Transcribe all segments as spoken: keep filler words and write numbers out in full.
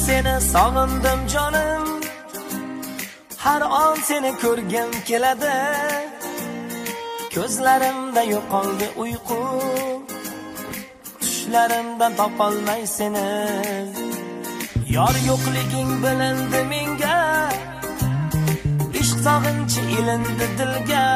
seni sog'indim jonim, har on seni ko'rgim keladi. Ko'zlarimda yo'qoldi uyqu, tushlarimdan topolmay seni. Yor yo'qliging bilindi menga, ishq sog'inchi ilindi dilga.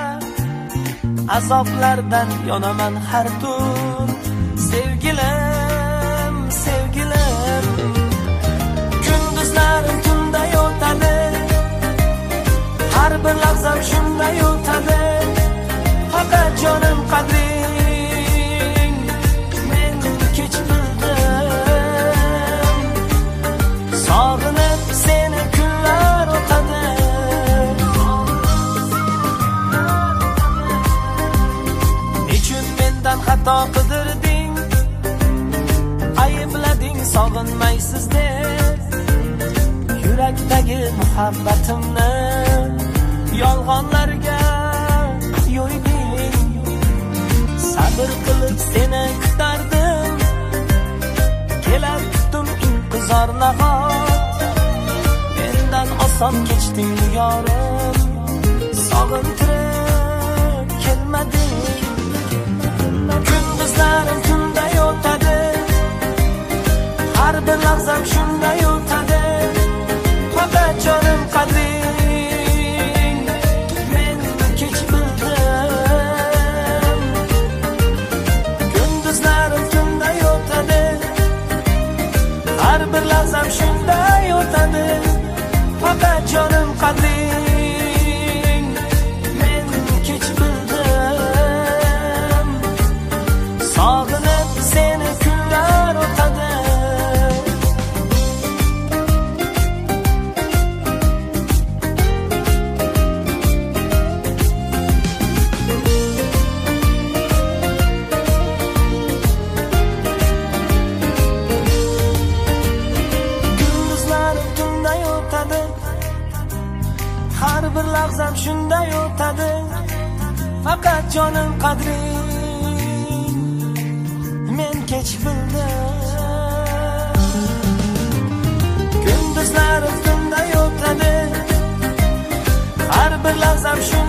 Azoblardan yonaman har tun, sevgilim, sevgilim. Kunduzlarim tunday o'tadi, har bir lahzam shunday o'tadi. Faqat jonim qadring men kech bildim. Sog'inib seni kunlar o'tadi. Nechun mendan xato qidirding, ayblading sog'inmaysiz deb. Yurakdagi muhabbatimni yolg'onlarga yo'yding. Sabr qilib seni kutardim, kelar kutdim intizor nahot. Mendan oson kechding yorim, sog'intirib kelmading. Kunduzlarim tunday o'tadi, har bir lahzam shunday o'tadi. Faqat jonim qadring men kech bildim. Kunduzlarim tunday o'tadi, har bir lahzam shunday o'tadi. Faqat jonim qadring men kech bildim. Sog'inib seni kunlar o'tadi. Kunduzlarim tunday o'tadi, har bir lahzam shunday o'tadi. Faqat jonim qadring men kech bildim. Kunduzlarim tunday o'tadi, har bir lahzam shunday